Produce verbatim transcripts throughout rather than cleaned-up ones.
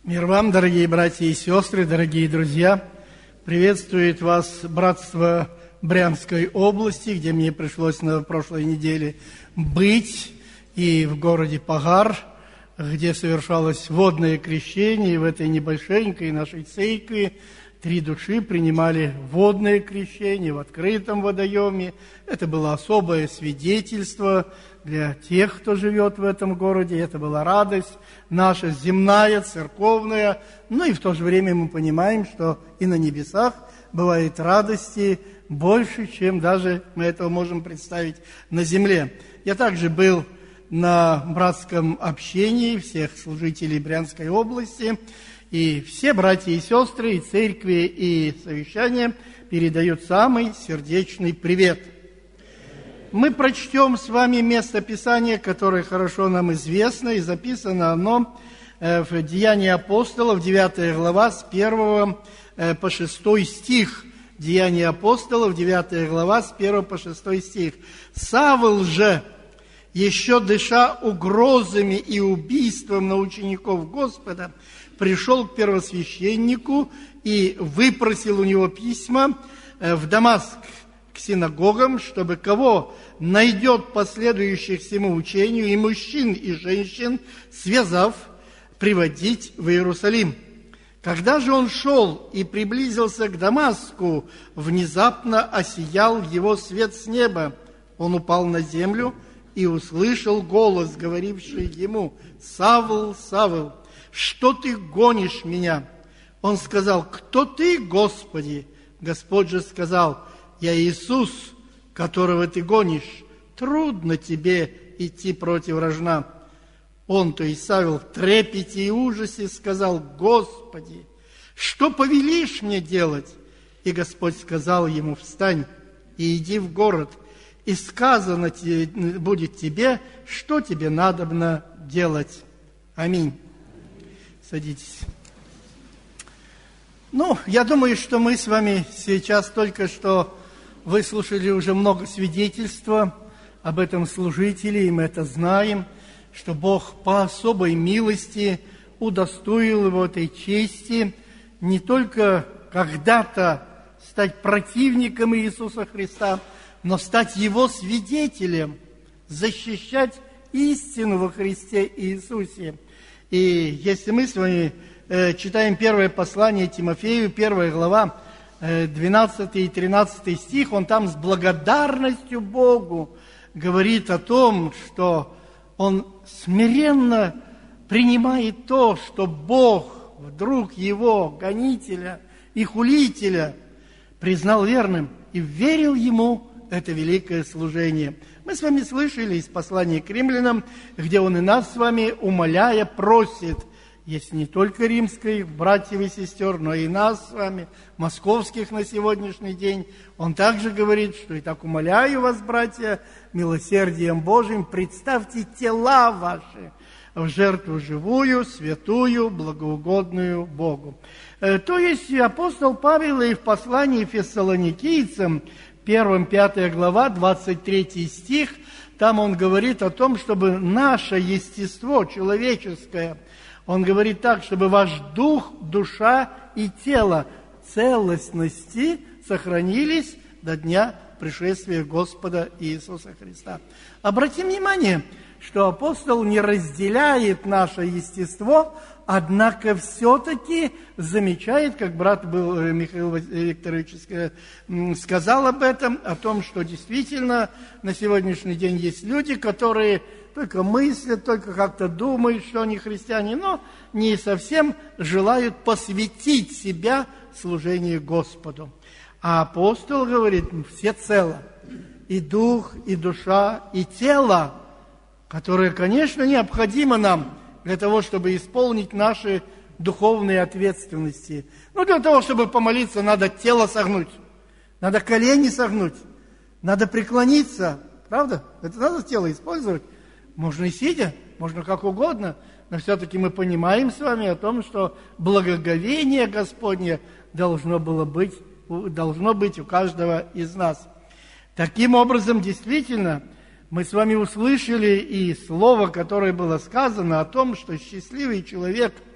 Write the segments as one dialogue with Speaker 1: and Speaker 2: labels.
Speaker 1: Мир вам, дорогие братья и сестры, дорогие друзья! Приветствует вас братство Брянской области, где мне пришлось на прошлой неделе быть, и в городе Пагар, где совершалось водное крещение, и в этой небольшенькой нашей церкви три души принимали водное крещение в открытом водоеме. Это было особое свидетельство для тех, кто живет в этом городе. Это была радость наша земная, церковная. Ну и в то же время мы понимаем, что и на небесах бывает радости больше, чем даже мы этого можем представить на земле. Я также был на братском общении всех служителей Брянской области. И все братья и сестры, и церкви, и совещания передают самый сердечный привет. Мы прочтем с вами место Писания, которое хорошо нам известно, и записано оно в Деянии апостолов, девятая глава, с первого по шестой стих. Деяния апостолов, девятая глава, с первого по шестой стих. «Савл же, еще дыша угрозами и убийством на учеников Господа, пришел к первосвященнику и выпросил у него письма в Дамаск к синагогам, чтобы кого найдет последующих всему учению, и мужчин, и женщин, связав, приводить в Иерусалим. Когда же он шел и приблизился к Дамаску, внезапно осиял его свет с неба. Он упал на землю и услышал голос, говоривший ему: «Савл, Савл, что ты гонишь меня?» Он сказал: «Кто ты, Господи?» Господь же сказал: «Я Иисус, которого ты гонишь. Трудно тебе идти против рожна». Он, то есть Савл, в трепете и ужасе сказал: «Господи, что повелишь мне делать?» И Господь сказал ему: «Встань и иди в город, и сказано будет тебе, что тебе надобно делать». Аминь. Садитесь. Ну, я думаю, что мы с вами сейчас только что выслушали уже много свидетельства об этом служителе, и мы это знаем, что Бог по особой милости удостоил его этой чести не только когда-то стать противником Иисуса Христа, но стать Его свидетелем, защищать истину во Христе Иисусе. И если мы с вами э, читаем первое послание Тимофею, первая глава, э, двенадцатый и тринадцатый стих, он там с благодарностью Богу говорит о том, что он смиренно принимает то, что Бог вдруг его гонителя и хулителя признал верным и верил ему это великое служение. Мы с вами слышали из послания к римлянам, где он и нас с вами, умоляя, просит, есть не только римских братьев и сестер, но и нас с вами, московских на сегодняшний день. Он также говорит, что «и так умоляю вас, братья, милосердием Божиим, представьте тела ваши в жертву живую, святую, благоугодную Богу». То есть апостол Павел и в послании фессалоникийцам, первом, пятая глава, двадцать третий стих, там он говорит о том, чтобы наше естество человеческое, он говорит так, чтобы ваш дух, душа и тело целостности сохранились до дня пришествия Господа Иисуса Христа. Обратим внимание, что апостол не разделяет наше естество, однако все-таки замечает, как брат был, Михаил Викторович сказал об этом, о том, что действительно на сегодняшний день есть люди, которые только мыслят, только как-то думают, что они христиане, но не совсем желают посвятить себя служению Господу. А апостол говорит, всецело, и дух, и душа, и тело, которое, конечно, необходимо нам для того, чтобы исполнить наши духовные ответственности. Ну, для того, чтобы помолиться, надо тело согнуть, надо колени согнуть, надо преклониться, правда? Это надо тело использовать. Можно и сидя, можно как угодно, но все-таки мы понимаем с вами о том, что благоговение Господне должно было быть, должно быть у каждого из нас. Таким образом, действительно, мы с вами услышали и слово, которое было сказано о том, что счастливый человек,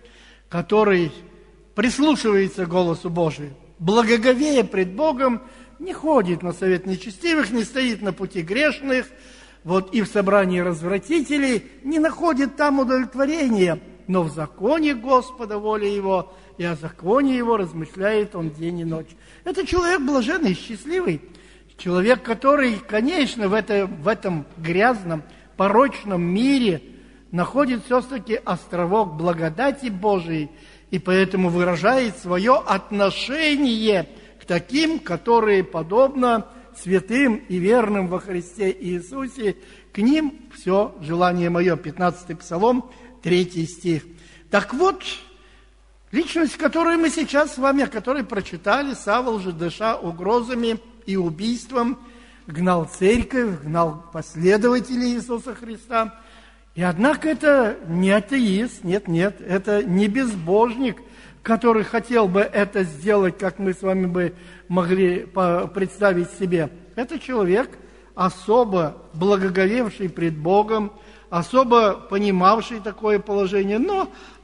Speaker 1: который прислушивается к голосу Божию, благоговея пред Богом, не ходит на совет нечестивых, не стоит на пути грешных, вот, и в собрании развратителей, не находит там удовлетворения, но в законе Господа воля Его, и о законе Его размышляет он день и ночь. Это человек блаженный, счастливый, человек, который, конечно, в, это, в этом грязном, порочном мире находит все-таки островок благодати Божией, и поэтому выражает свое отношение к таким, которые, подобно святым и верным во Христе Иисусе, к ним все желание мое. пятнадцатый Псалом, третий стих. Так вот, личность, которую мы сейчас с вами, о которой прочитали, Савл же, дыша угрозами и убийством, гнал церковь, гнал последователей Иисуса Христа. И однако это не атеист, нет, нет, это не безбожник, который хотел бы это сделать, как мы с вами бы могли представить себе. Это человек, особо благоговевший пред Богом, особо понимавший такое положение, но,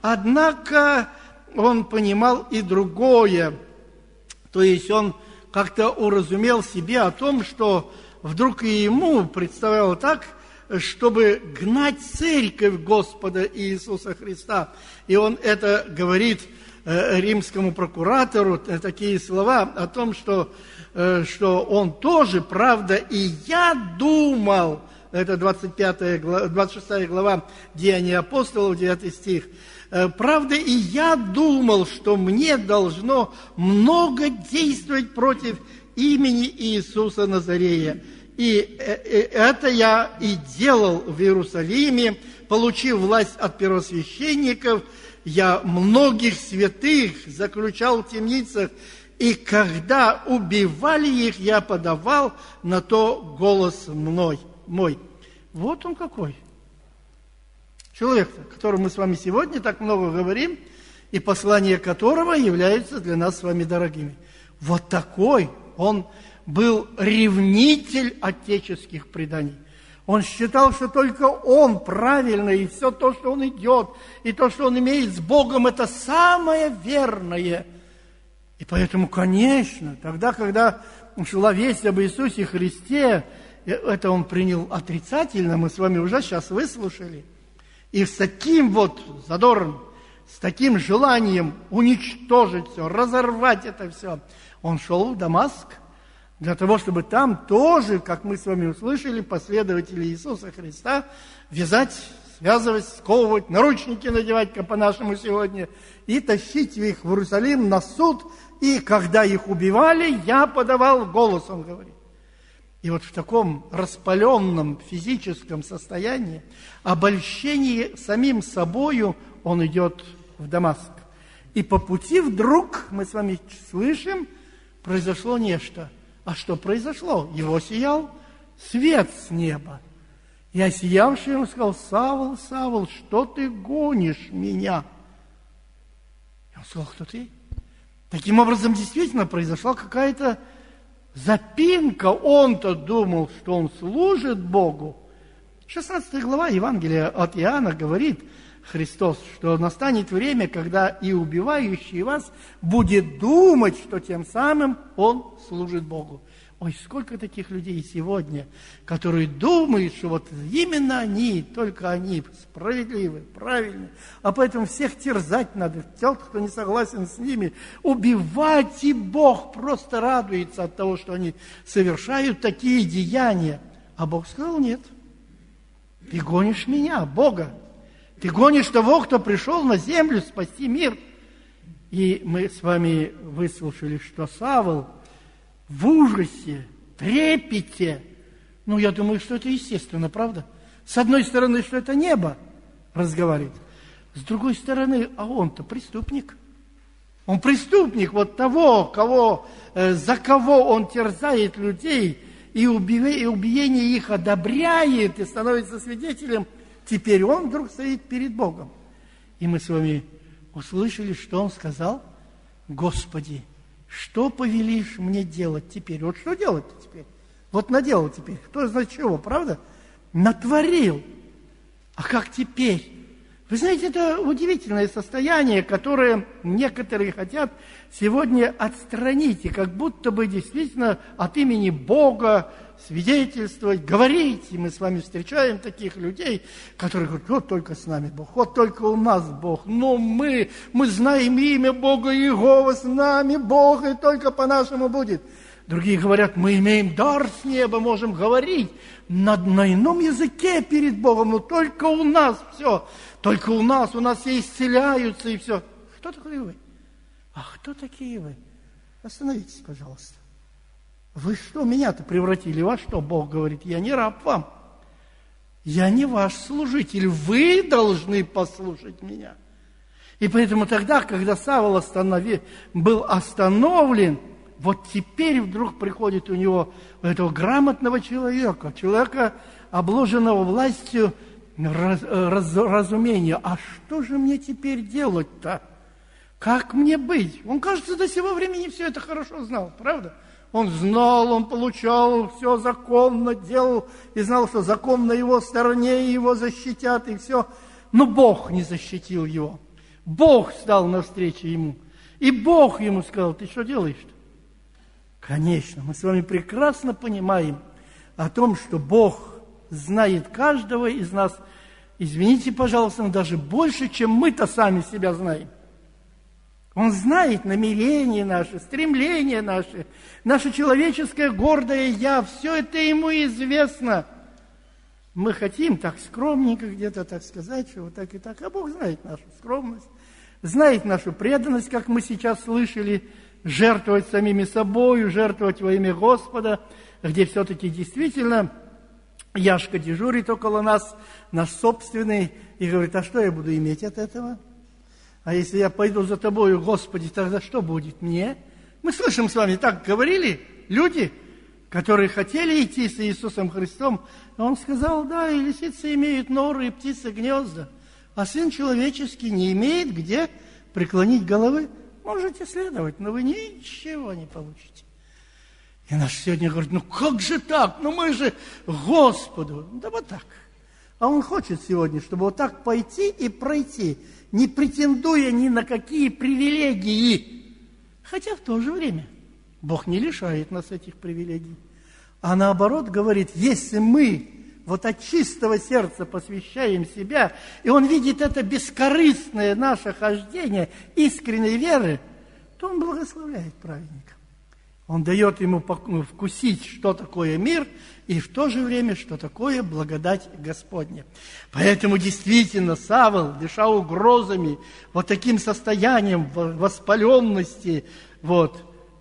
Speaker 1: однако, он понимал и другое, то есть он как-то уразумел себе о том, что вдруг и ему представляло так, чтобы гнать церковь Господа Иисуса Христа. И он это говорит э, римскому прокуратору, э, такие слова о том, что, э, что он тоже, правда, и я думал, это двадцать пятая, двадцать шестая глава Деяния апостолов, девятый стих, э, правда, и я думал, что мне должно много действовать против имени Иисуса Назарея. И это я и делал в Иерусалиме, получив власть от первосвященников, я многих святых заключал в темницах, и когда убивали их, я подавал на то голос мной, мой. Вот он какой. Человек, о котором мы с вами сегодня так много говорим, и послание которого является для нас с вами дорогими. Вот такой он был ревнитель отеческих преданий. Он считал, что только он правильный, и все то, что он идет, и то, что он имеет с Богом, это самое верное. И поэтому, конечно, тогда, когда шла весть об Иисусе Христе, это он принял отрицательно, мы с вами уже сейчас выслушали, и с таким вот задором, с таким желанием уничтожить все, разорвать это все, он шел в Дамаск, для того, чтобы там тоже, как мы с вами услышали, последователи Иисуса Христа вязать, связывать, сковывать, наручники надевать, как по-нашему сегодня, и тащить их в Иерусалим на суд. И когда их убивали, я подавал голос, он говорит. И вот в таком распаленном физическом состоянии, обольщении самим собою, он идет в Дамаск. И по пути вдруг, мы с вами слышим, произошло нечто. А что произошло? Его сиял свет с неба. И осиявший ему сказал: Савл, Савл, что ты гонишь меня? И он сказал: кто ты? Таким образом, действительно, произошла какая-то запинка. Он-то думал, что он служит Богу. шестнадцатая глава Евангелия от Иоанна говорит Христос, что настанет время, когда и убивающий вас будет думать, что тем самым он служит Богу. Ой, сколько таких людей сегодня, которые думают, что вот именно они, только они справедливы, правильны, а поэтому всех терзать надо, тех, кто не согласен с ними, убивать, и Бог просто радуется от того, что они совершают такие деяния. А Бог сказал: нет, ты гонишь меня, Бога. Ты гонишь того, кто пришел на землю спасти мир. И мы с вами выслушали, что Савл в ужасе, трепете. Ну, я думаю, что это естественно, правда? С одной стороны, что это небо разговаривает. С другой стороны, а он-то преступник. Он преступник вот того, кого, э, за кого он терзает людей, и, уби- и убиение их одобряет, и становится свидетелем. Теперь он вдруг стоит перед Богом. И мы с вами услышали, что он сказал: Господи, что повелишь мне делать теперь? Вот что делать теперь? Вот наделал теперь. Кто знает чего, правда? Натворил. А как теперь? Вы знаете, это удивительное состояние, которое некоторые хотят сегодня отстранить, и как будто бы действительно от имени Бога свидетельствовать, говорить. И мы с вами встречаем таких людей, которые говорят: вот только с нами Бог, вот только у нас Бог, но мы, мы знаем имя Бога Иегова, с нами Бог, и только по-нашему будет. Другие говорят: мы имеем дар с неба, можем говорить на, на ином языке перед Богом, но только у нас все, только у нас, у нас все исцеляются и все. Кто такие вы? А кто такие вы? Остановитесь, пожалуйста. Вы что, меня-то превратили во что? Бог говорит: я не раб вам, я не ваш служитель, вы должны послушать меня. И поэтому тогда, когда Савл останови, был остановлен, вот теперь вдруг приходит у него, у этого грамотного человека, человека, обложенного властью раз, раз, разумения. А что же мне теперь делать-то? Как мне быть? Он, кажется, до сего времени все это хорошо знал, правда? Он знал, он получал, все законно делал, и знал, что закон на его стороне, и его защитят, и все. Но Бог не защитил его. Бог стал навстречу ему. И Бог ему сказал: ты что делаешь-то? Конечно, мы с вами прекрасно понимаем о том, что Бог знает каждого из нас, извините, пожалуйста, но даже больше, чем мы-то сами себя знаем. Он знает намерения наши, стремления наши, наше человеческое гордое «я», все это ему известно. Мы хотим так скромненько где-то так сказать, что вот так и так, а Бог знает нашу скромность, знает нашу преданность, как мы сейчас слышали, жертвовать самими собой, жертвовать во имя Господа, где все-таки действительно Яшка дежурит около нас, наш собственный, и говорит: а что я буду иметь от этого? А если я пойду за тобою, Господи, тогда что будет мне? Мы слышим с вами, так говорили люди, которые хотели идти с Иисусом Христом, но Он сказал: да, и лисицы имеют норы, и птицы гнезда, а Сын Человеческий не имеет где преклонить головы. Можете следовать, но вы ничего не получите. И наш сегодня говорит: ну как же так? Ну мы же Господу. Да вот так. А Он хочет сегодня, чтобы вот так пойти и пройти, не претендуя ни на какие привилегии. Хотя в то же время Бог не лишает нас этих привилегий. А наоборот говорит: если мы вот от чистого сердца посвящаем себя, и Он видит это бескорыстное наше хождение искренней веры, то Он благословляет праведника. Он дает ему вкусить, что такое мир, и в то же время, что такое благодать Господня. Поэтому действительно Савл, дыша угрозами, вот таким состоянием воспаленности, вот,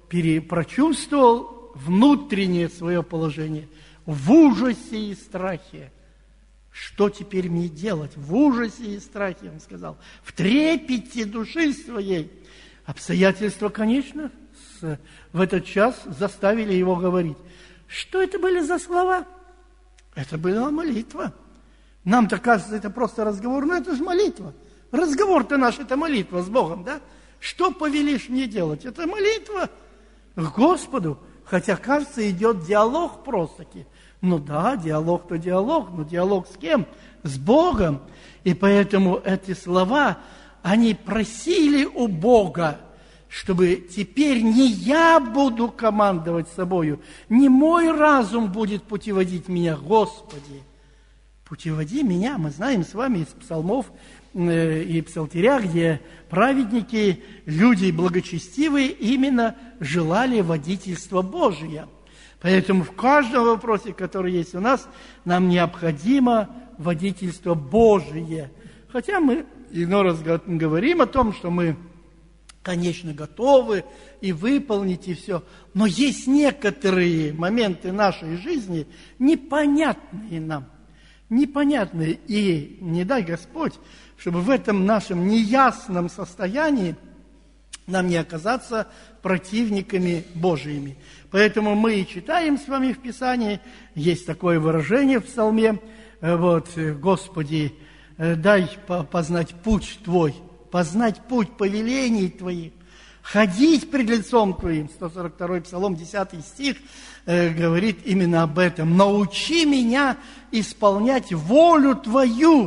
Speaker 1: прочувствовал внутреннее свое положение в ужасе и страхе. Что теперь мне делать? В ужасе и страхе, он сказал, в трепете души своей. Обстоятельства, конечно, с, в этот час заставили его говорить. Что это были за слова? Это была молитва. Нам-то кажется, это просто разговор, но это же молитва. Разговор-то наш, это молитва с Богом, да? Что повелишь мне делать? Это молитва к Господу. Хотя, кажется, идет диалог просто-таки. Ну да, диалог-то диалог, но диалог с кем? С Богом. И поэтому эти слова, они просили у Бога, чтобы теперь не я буду командовать собою, не мой разум будет путеводить меня, Господи. Путеводи меня, мы знаем с вами из псалмов э, и псалтиря, где праведники, люди благочестивые, именно желали водительства Божия. Поэтому в каждом вопросе, который есть у нас, нам необходимо водительство Божие. Хотя мы иной раз говорим о том, что мы, конечно, готовы и выполнить и все. Но есть некоторые моменты нашей жизни непонятные нам. Непонятные. И не дай Господь, чтобы в этом нашем неясном состоянии нам не оказаться противниками Божиими. Поэтому мы и читаем с вами в Писании, есть такое выражение в Псалме, вот, Господи, дай познать путь Твой, познать путь повелений Твоих, ходить пред лицом Твоим. сто сорок второй Псалом, десятый стих, э, говорит именно об этом. Научи меня исполнять волю Твою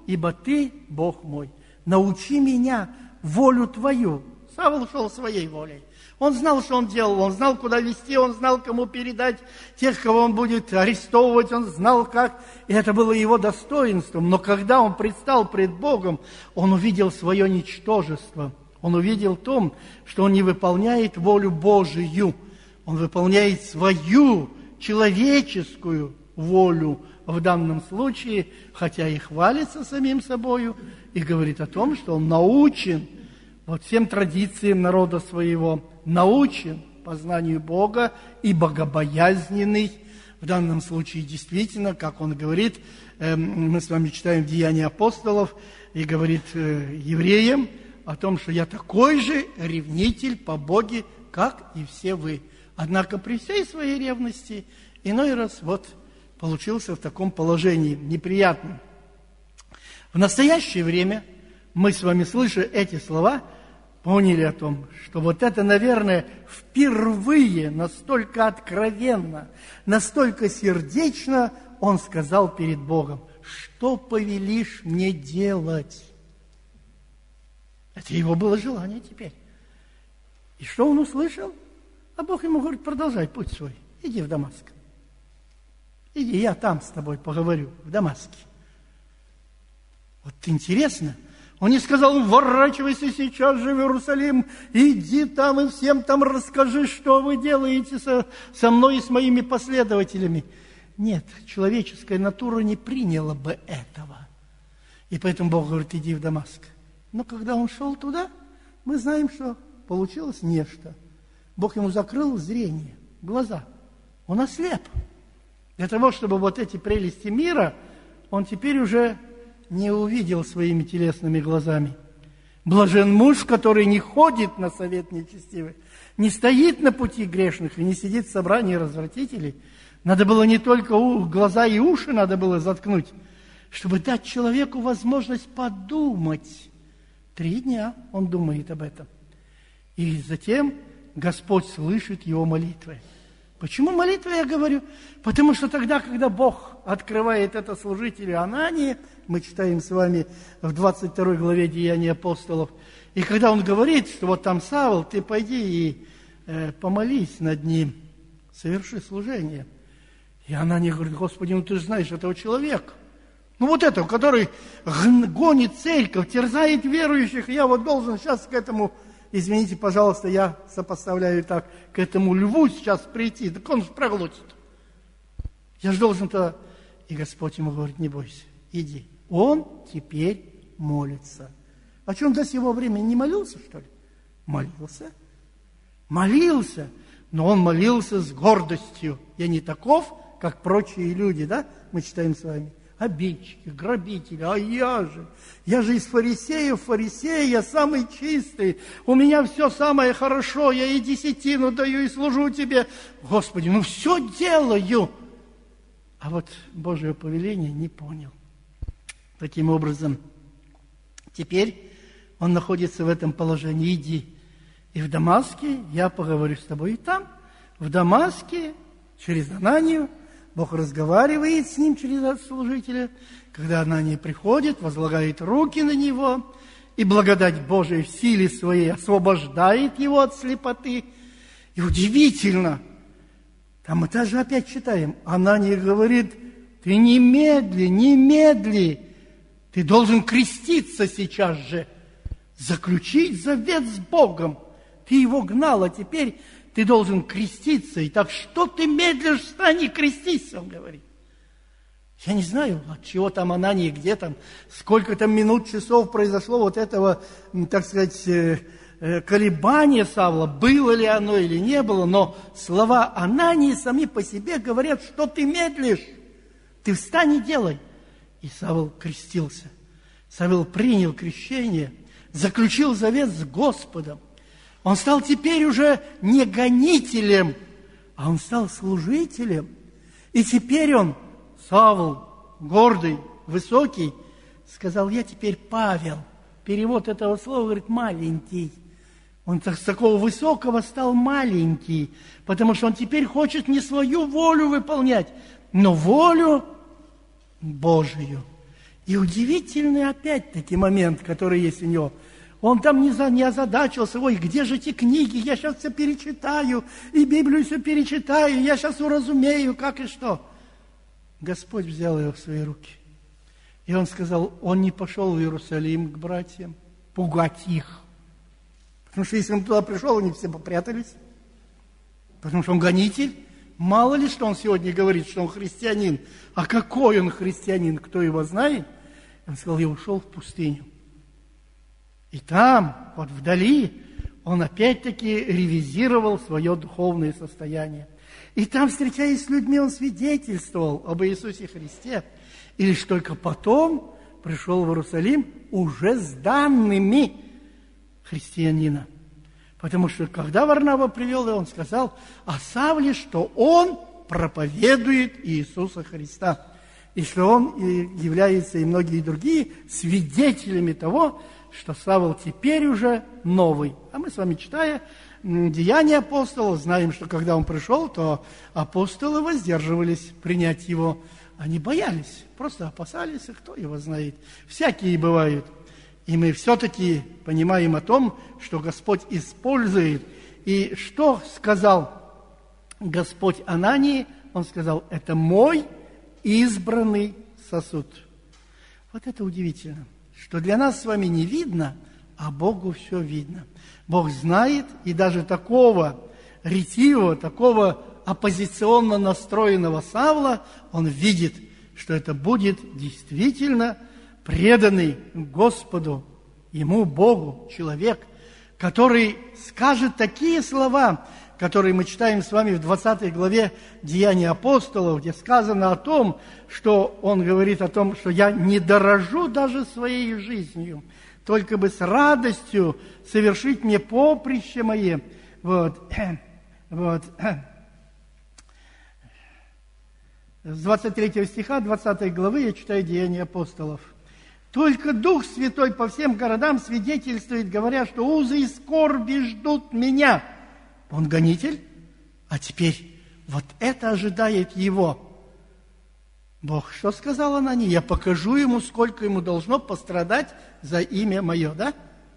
Speaker 1: ибо Ты, Бог мой. Научи меня волю Твою». Савл шел своей волей. Он знал, что он делал, он знал, куда вести, он знал, кому передать тех, кого он будет арестовывать, он знал, как. И это было его достоинством. Но когда он предстал пред Богом, он увидел свое ничтожество. Он увидел в том, что он не выполняет волю Божию. Он выполняет свою человеческую волю в данном случае, хотя и хвалится самим собою, и говорит о том, что он научен вот всем традициям народа своего, научен познанию Бога и богобоязненный. В данном случае действительно, как он говорит, э, мы с вами читаем в Деяния апостолов, и говорит э, евреям о том, что я такой же ревнитель по Боге, как и все вы. Однако при всей своей ревности иной раз вот получился в таком положении неприятном. В настоящее время мы с вами, слыша эти слова, поняли о том, что вот это, наверное, впервые настолько откровенно, настолько сердечно он сказал перед Богом: «Что повелишь мне делать?» Это его было желание теперь. И что он услышал? А Бог ему говорит: продолжай путь свой, иди в Дамаск. Иди, я там с тобой поговорю, в Дамаске. Вот интересно, он не сказал: ворачивайся сейчас же в Иерусалим, иди там и всем там расскажи, что вы делаете со, со мной и с моими последователями. Нет, человеческая натура не приняла бы этого. И поэтому Бог говорит: иди в Дамаск. Но когда он шел туда, мы знаем, что получилось нечто. Бог ему закрыл зрение, глаза. Он ослеп. Для того, чтобы вот эти прелести мира, он теперь уже не увидел своими телесными глазами. Блажен муж, который не ходит на совет нечестивый, не стоит на пути грешных и не сидит в собрании развратителей. Надо было не только глаза и уши надо было заткнуть, чтобы дать человеку возможность подумать. Три дня он думает об этом. И затем Господь слышит его молитвы. Почему молитвы, я говорю? Потому что тогда, когда Бог открывает это служителю Анании, мы читаем с вами в двадцать второй главе Деяний апостолов, и когда он говорит, что вот там Савл, ты пойди и э, помолись над ним, соверши служение. И Анания говорит: Господи, ну ты же знаешь этого человека. Ну вот этого, который гонит церковь, терзает верующих, и я вот должен сейчас к этому... Извините, пожалуйста, я сопоставляю так, к этому льву сейчас прийти, так он же проглотит. Я же должен-то... И Господь ему говорит: не бойся, иди. Он теперь молится. А что, он до сего времени не молился, что ли? Молился. Молился, но он молился с гордостью. Я не таков, как прочие люди, да? Мы читаем с вами. Обидчики, грабители, а я же, я же из фарисеев, фарисей, я самый чистый, у меня все самое хорошо, я и десятину даю, и служу тебе. Господи, ну все делаю. А вот Божие повеление не понял. Таким образом, теперь он находится в этом положении: иди. И в Дамаске я поговорю с тобой. И там, в Дамаске, через Ананию, Бог разговаривает с ним через служителя, когда Анания приходит, возлагает руки на него, и благодать Божия в силе своей освобождает его от слепоты. И удивительно, там мы даже опять читаем, Анания говорит: ты немедли, немедли, ты должен креститься сейчас же, заключить завет с Богом. Ты его гнал, а теперь... Ты должен креститься. И так что ты медлишь, встань и крестись, он говорит. Я не знаю, от чего там Анания, где там, сколько там минут, часов произошло вот этого, так сказать, колебания Савла, было ли оно или не было, но слова Анании сами по себе говорят, что ты медлишь. Ты встань и делай. И Савл крестился. Савл принял крещение, заключил завет с Господом. Он стал теперь уже не гонителем, а он стал служителем. И теперь он, Савл, гордый, высокий, сказал: я теперь Павел. Перевод этого слова говорит: маленький. Он с такого высокого стал маленький, потому что он теперь хочет не свою волю выполнять, но волю Божию. И удивительный опять-таки момент, который есть у него. Он там не, за, не озадачился, ой, где же эти книги, я сейчас все перечитаю, и Библию все перечитаю, я сейчас уразумею, как и что. Господь взял его в свои руки. И он сказал, он не пошел в Иерусалим к братьям, пугать их. Потому что если он туда пришел, они все попрятались. Потому что он гонитель. Мало ли, что он сегодня говорит, что он христианин. А какой он христианин, кто его знает? Он сказал, я ушел в пустыню. И там, вот вдали, он опять-таки ревизировал свое духовное состояние. И там, встречаясь с людьми, он свидетельствовал об Иисусе Христе. И лишь только потом пришел в Иерусалим уже с данными христианина. Потому что, когда Варнава привел его, он сказал о Савле, что он проповедует Иисуса Христа. И что он является, и многие другие, свидетелями того, что Савл теперь уже новый. А мы с вами, читая Деяния апостолов, знаем, что когда он пришел, то апостолы воздерживались принять его. Они боялись, просто опасались, и кто его знает. Всякие бывают. И мы все-таки понимаем о том, что Господь использует. И что сказал Господь Анании? Он сказал, это мой избранный сосуд. Вот это удивительно, что для нас с вами не видно, а Богу все видно. Бог знает, и даже такого ретивого, такого оппозиционно настроенного Савла, он видит, что это будет действительно преданный Господу, ему, Богу, человек, который скажет такие слова, которые мы читаем с вами в двадцатой главе Деяний апостолов, где сказано о том, что он говорит о том, что я не дорожу даже своей жизнью, только бы с радостью совершить мне поприще мое. Вот, вот. С двадцать третьего стиха двадцатой главы я читаю Деяния апостолов. «Только Дух Святой по всем городам свидетельствует, говоря, что узы и скорби ждут меня». Он гонитель, а теперь вот это ожидает его. Бог что сказал Анании? Я покажу ему, сколько ему должно пострадать за имя мое, да?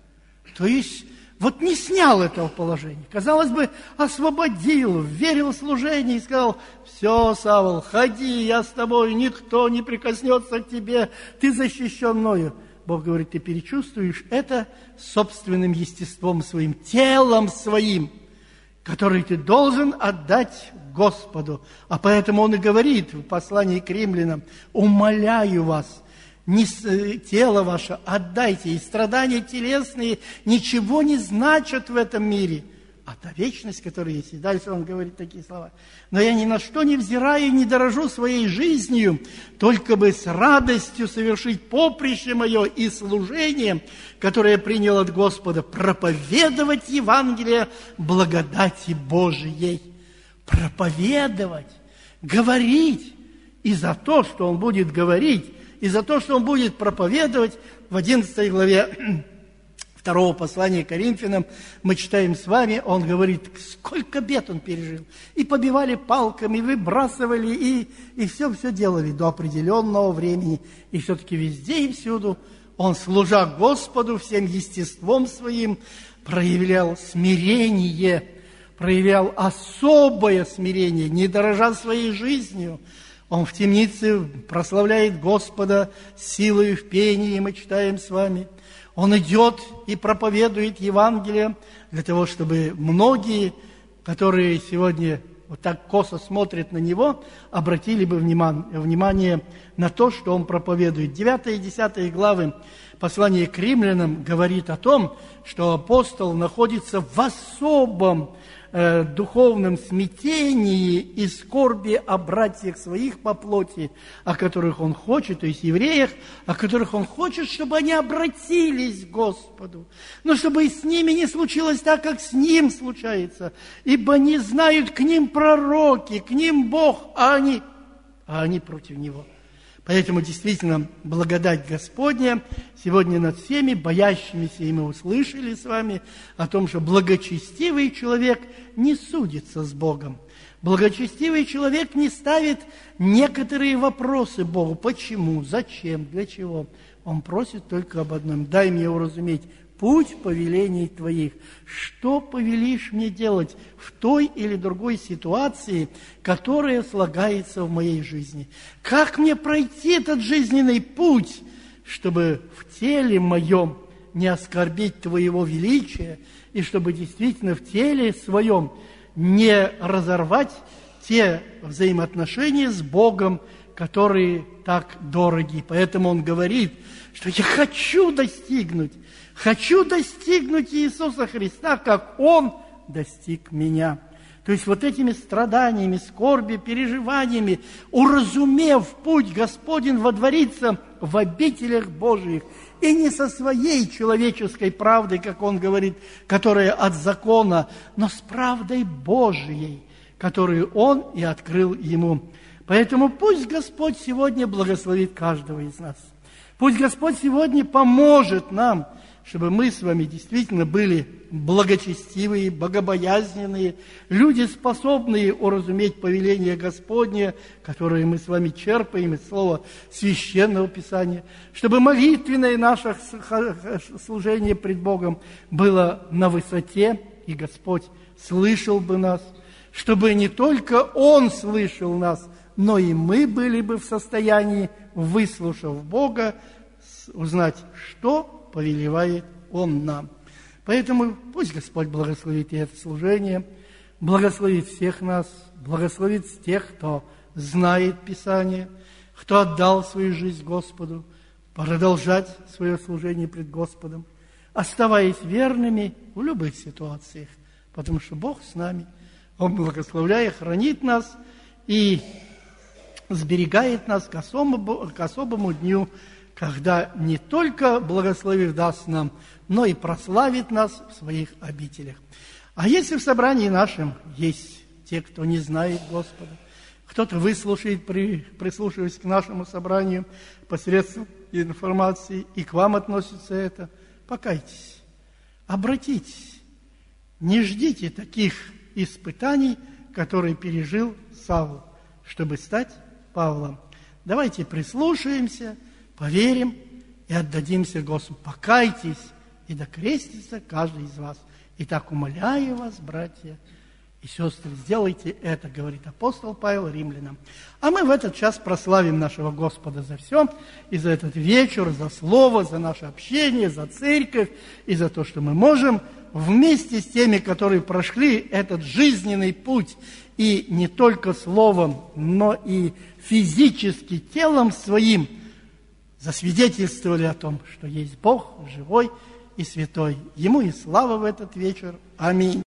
Speaker 1: То есть, вот не снял этого положения. Казалось бы, освободил, верил в служение и сказал, все, Савл, ходи, я с тобой, никто не прикоснется к тебе, ты защищен мною. Бог говорит, ты перечувствуешь это собственным естеством своим, телом своим, который ты должен отдать Господу. А поэтому он и говорит в послании к римлянам, умоляю вас, не тело ваше отдайте, и страдания телесные ничего не значат в этом мире, а та вечность, которая есть. И дальше он говорит такие слова. Но я ни на что не взираю и не дорожу своей жизнью, только бы с радостью совершить поприще мое и служение, которое я принял от Господа, проповедовать Евангелие благодати Божией. Проповедовать, говорить. И за то, что он будет говорить, и за то, что он будет проповедовать, в одиннадцатой главе второго послания к Коринфянам мы читаем с вами, он говорит, сколько бед он пережил. И побивали палками, выбрасывали, и, и все-все делали до определенного времени. И все-таки везде и всюду он, служа Господу всем естеством своим, проявлял смирение, проявлял особое смирение, не дорожа своей жизнью. Он в темнице прославляет Господа силою в пении, мы читаем с вами. Он идет и проповедует Евангелие для того, чтобы многие, которые сегодня вот так косо смотрят на него, обратили бы внимание на то, что он проповедует. девятая и десятая главы послания к римлянам говорит о том, что апостол находится в особом э, духовном смятении и скорби о братьях своих по плоти, о которых он хочет, то есть евреях, о которых он хочет, чтобы они обратились к Господу. Но чтобы и с ними не случилось так, как с ним случается. Ибо не знают к ним пророки, к ним Бог, а они, а они против него. Поэтому действительно благодать Господня сегодня над всеми боящимися, и мы услышали с вами о том, что благочестивый человек не судится с Богом. Благочестивый человек не ставит некоторые вопросы Богу. Почему? Зачем? Для чего? Он просит только об одном. Дай мне уразуметь путь повелений Твоих. Что повелишь мне делать в той или другой ситуации, которая слагается в моей жизни? Как мне пройти этот жизненный путь, чтобы в теле моем не оскорбить Твоего величия, и чтобы действительно в теле своем не разорвать те взаимоотношения с Богом, которые так дороги. Поэтому он говорит, что я хочу достигнуть, хочу достигнуть Иисуса Христа, как Он достиг меня. То есть вот этими страданиями, скорби, переживаниями, уразумев путь Господень, водвориться в обителях Божиих, и не со своей человеческой правдой, как он говорит, которая от закона, но с правдой Божией, которую он и открыл ему. Поэтому пусть Господь сегодня благословит каждого из нас. Пусть Господь сегодня поможет нам, чтобы мы с вами действительно были благочестивые, богобоязненные, люди, способные уразуметь повеление Господне, которое мы с вами черпаем из слова Священного Писания, чтобы молитвенное наше служение пред Богом было на высоте, и Господь слышал бы нас, чтобы не только Он слышал нас, но и мы были бы в состоянии, выслушав Бога, узнать, что повелевает Он нам. Поэтому пусть Господь благословит и это служение, благословит всех нас, благословит тех, кто знает Писание, кто отдал свою жизнь Господу, продолжать свое служение пред Господом, оставаясь верными в любых ситуациях, потому что Бог с нами, Он, благословляя, хранит нас и сберегает нас к особому, к особому дню, когда не только благословив даст нам, но и прославит нас в своих обителях. А если в собрании нашем есть те, кто не знает Господа, кто-то выслушает, при, прислушиваясь к нашему собранию посредством информации, и к вам относится это, покайтесь, обратитесь, не ждите таких испытаний, которые пережил Савл, чтобы стать Павлом. Давайте прислушаемся, поверим и отдадимся Господу. Покайтесь, и докрестится каждый из вас. Итак, умоляю вас, братья и сестры, сделайте это, говорит апостол Павел римлянам. А мы в этот час прославим нашего Господа за все, и за этот вечер, за слово, за наше общение, за церковь, и за то, что мы можем вместе с теми, которые прошли этот жизненный путь, и не только словом, но и физически телом своим, засвидетельствовали о том, что есть Бог живой и святой. Ему и слава в этот вечер. Аминь.